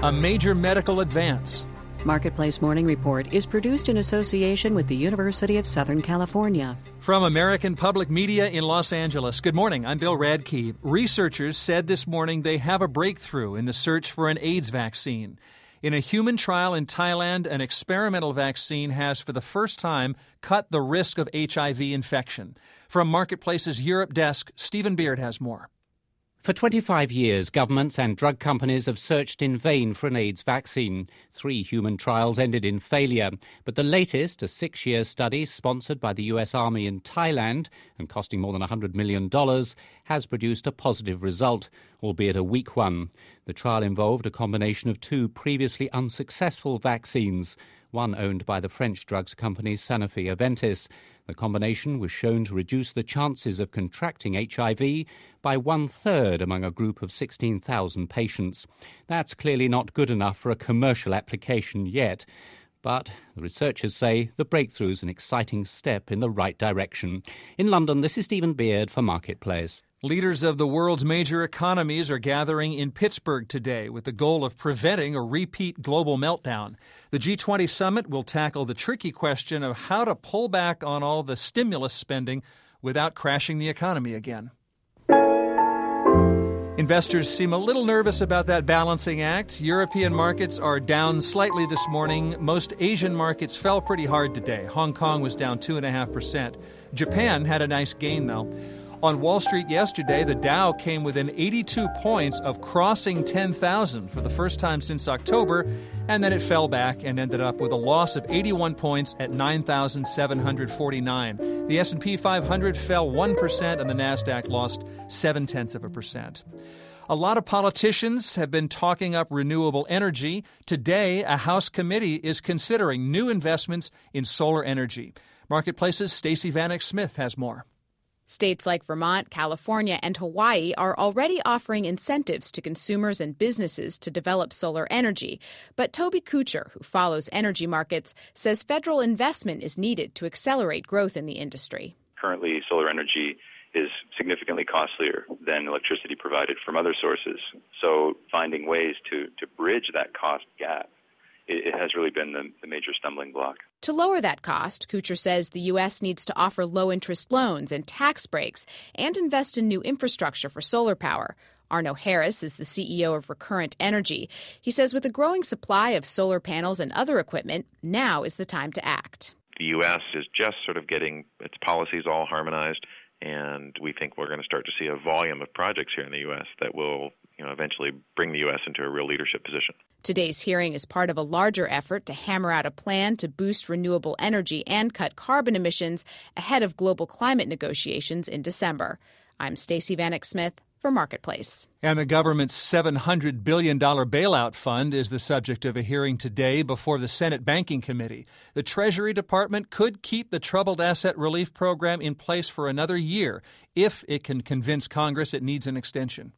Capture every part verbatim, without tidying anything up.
a major medical advance. Marketplace Morning Report is produced in association with the University of Southern California. From American Public Media in Los Angeles, good morning. I'm Bill Radke. Researchers said this morning they have a breakthrough in the search for an AIDS vaccine. In a human trial in Thailand, an experimental vaccine has, for the first time, cut the risk of H I V infection. From Marketplace's Europe desk, Stephen Beard has more. For twenty-five years, governments and drug companies have searched in vain for an AIDS vaccine. Three human trials ended in failure. But the latest, a six-year study sponsored by the U S Army in Thailand and costing more than one hundred million dollars, has produced a positive result, albeit a weak one. The trial involved a combination of two previously unsuccessful vaccines, one owned by the French drugs company Sanofi-Aventis. The combination was shown to reduce the chances of contracting H I V by one-third among a group of sixteen thousand patients. That's clearly not good enough for a commercial application yet. But the researchers say the breakthrough is an exciting step in the right direction. In London, this is Stephen Beard for Marketplace. Leaders of the world's major economies are gathering in Pittsburgh today with the goal of preventing a repeat global meltdown. The G twenty summit will tackle the tricky question of how to pull back on all the stimulus spending without crashing the economy again. Investors seem a little nervous about that balancing act. European markets are down slightly this morning. Most Asian markets fell pretty hard today. Hong Kong was down two point five percent. Japan had a nice gain, though. On Wall Street yesterday, the Dow came within eighty-two points of crossing ten thousand for the first time since October, and then it fell back and ended up with a loss of eighty-one points at nine thousand seven hundred forty-nine. The S and P five hundred fell one percent and the Nasdaq lost seven-tenths of a percent. A lot of politicians have been talking up renewable energy. Today, a House committee is considering new investments in solar energy. Marketplace's Stacey Vanek Smith has more. States like Vermont, California, and Hawaii are already offering incentives to consumers and businesses to develop solar energy. But Toby Kucher, who follows energy markets, says federal investment is needed to accelerate growth in the industry. Currently, solar energy is significantly costlier than electricity provided from other sources. So finding ways to, to bridge that cost gap, it, it has really been the, the major stumbling block. To lower that cost, Kucher says the U S needs to offer low-interest loans and tax breaks and invest in new infrastructure for solar power. Arno Harris is the C E O of Recurrent Energy. He says with a growing supply of solar panels and other equipment, now is the time to act. The U S is just sort of getting its policies all harmonized, and we think we're going to start to see a volume of projects here in the U S that will, you know, eventually bring the U S into a real leadership position. Today's hearing is part of a larger effort to hammer out a plan to boost renewable energy and cut carbon emissions ahead of global climate negotiations in December. I'm Stacey Vanek Smith for Marketplace. And the government's seven hundred billion dollars bailout fund is the subject of a hearing today before the Senate Banking Committee. The Treasury Department could keep the Troubled Asset Relief Program in place for another year if it can convince Congress it needs an extension.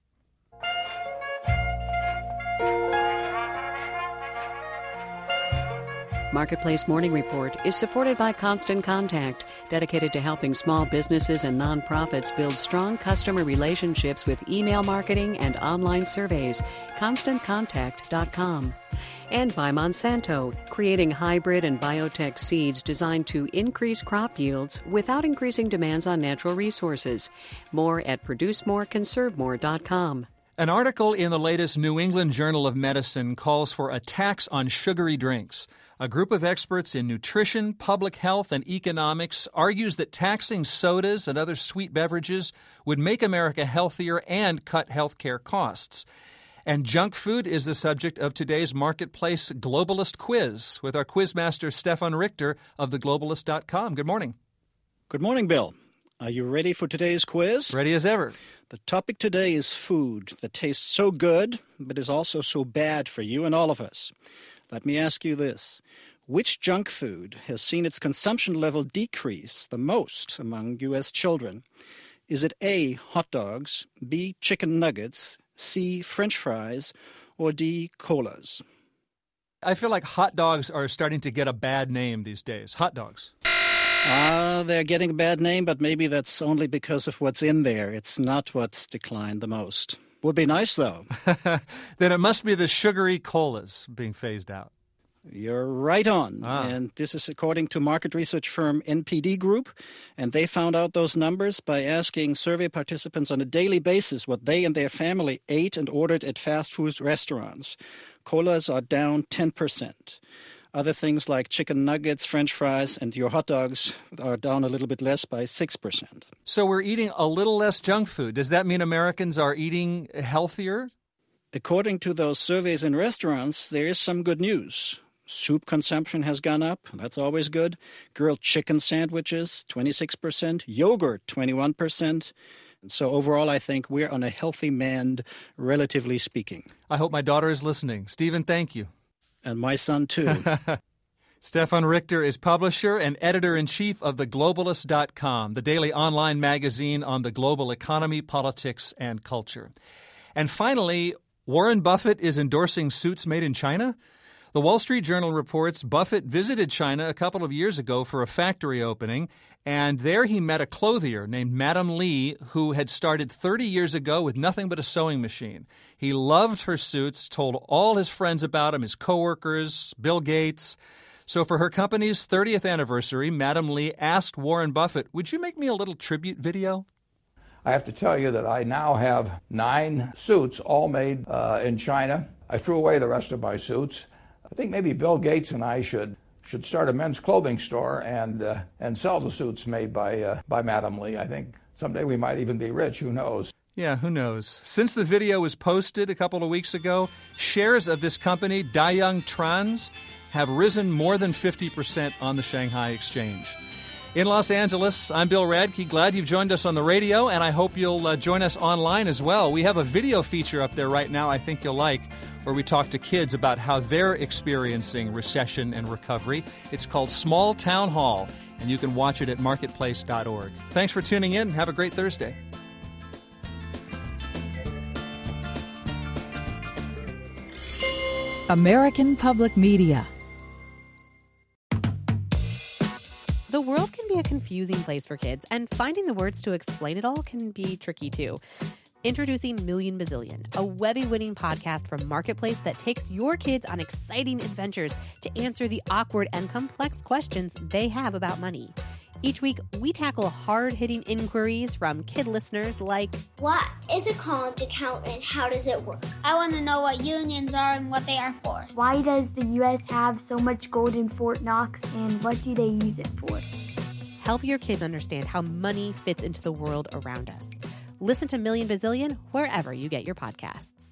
Marketplace Morning Report is supported by Constant Contact, dedicated to helping small businesses and nonprofits build strong customer relationships with email marketing and online surveys. constant contact dot com. And by Monsanto, creating hybrid and biotech seeds designed to increase crop yields without increasing demands on natural resources. More at produce more conserve more dot com. An article in the latest New England Journal of Medicine calls for a tax on sugary drinks. A group of experts in nutrition, public health, and economics argues that taxing sodas and other sweet beverages would make America healthier and cut health care costs. And junk food is the subject of today's Marketplace Globalist Quiz with our quizmaster Stefan Richter of the globalist dot com. Good morning. Good morning, Bill. Are you ready for today's quiz? Ready as ever. The topic today is food that tastes so good, but is also so bad for you and all of us. Let me ask you this. Which junk food has seen its consumption level decrease the most among U S children? Is it A, hot dogs, B, chicken nuggets, C, French fries, or D, colas? I feel like hot dogs are starting to get a bad name these days. Hot dogs. Ah, uh, they're getting a bad name, but maybe that's only because of what's in there. It's not what's declined the most. Would be nice, though. Then it must be the sugary colas being phased out. You're right on. Ah. And this is according to market research firm N P D Group. And they found out those numbers by asking survey participants on a daily basis what they and their family ate and ordered at fast food restaurants. Colas are down ten percent. Other things like chicken nuggets, French fries, and your hot dogs are down a little bit less by six percent. So we're eating a little less junk food. Does that mean Americans are eating healthier? According to those surveys in restaurants, there is some good news. Soup consumption has gone up. That's always good. Grilled chicken sandwiches, twenty-six percent. Yogurt, twenty-one percent. And so overall, I think we're on a healthy mend, relatively speaking. I hope my daughter is listening. Stephen, thank you. And my son, too. Stefan Richter is publisher and editor-in-chief of the globalist dot com, the daily online magazine on the global economy, politics, and culture. And finally, Warren Buffett is endorsing suits made in China? The Wall Street Journal reports Buffett visited China a couple of years ago for a factory opening, and there he met a clothier named Madam Lee, who had started thirty years ago with nothing but a sewing machine. He loved her suits, told all his friends about them, his coworkers, Bill Gates. So for her company's thirtieth anniversary, Madam Lee asked Warren Buffett, would you make me a little tribute video? I have to tell you that I now have nine suits, all made uh, in China. I threw away the rest of my suits. I think maybe Bill Gates and I should should start a men's clothing store and uh, and sell the suits made by uh, by Madam Lee. I think someday we might even be rich. Who knows? Yeah, who knows? Since the video was posted a couple of weeks ago, shares of this company, Daiyang Trans, have risen more than fifty percent on the Shanghai Exchange. In Los Angeles, I'm Bill Radke. Glad you've joined us on the radio, and I hope you'll uh, join us online as well. We have a video feature up there right now I think you'll like, where we talk to kids about how they're experiencing recession and recovery. It's called Small Town Hall, and you can watch it at marketplace dot org. Thanks for tuning in. Have a great Thursday. American Public Media. The world can be a confusing place for kids, and finding the words to explain it all can be tricky too. Introducing Million Bazillion, a Webby-winning podcast from Marketplace that takes your kids on exciting adventures to answer the awkward and complex questions they have about money. Each week, we tackle hard-hitting inquiries from kid listeners like, what is a college account and how does it work? I want to know what unions are and what they are for. Why does the U S have so much gold in Fort Knox and what do they use it for? Help your kids understand how money fits into the world around us. Listen to Million Bazillion wherever you get your podcasts.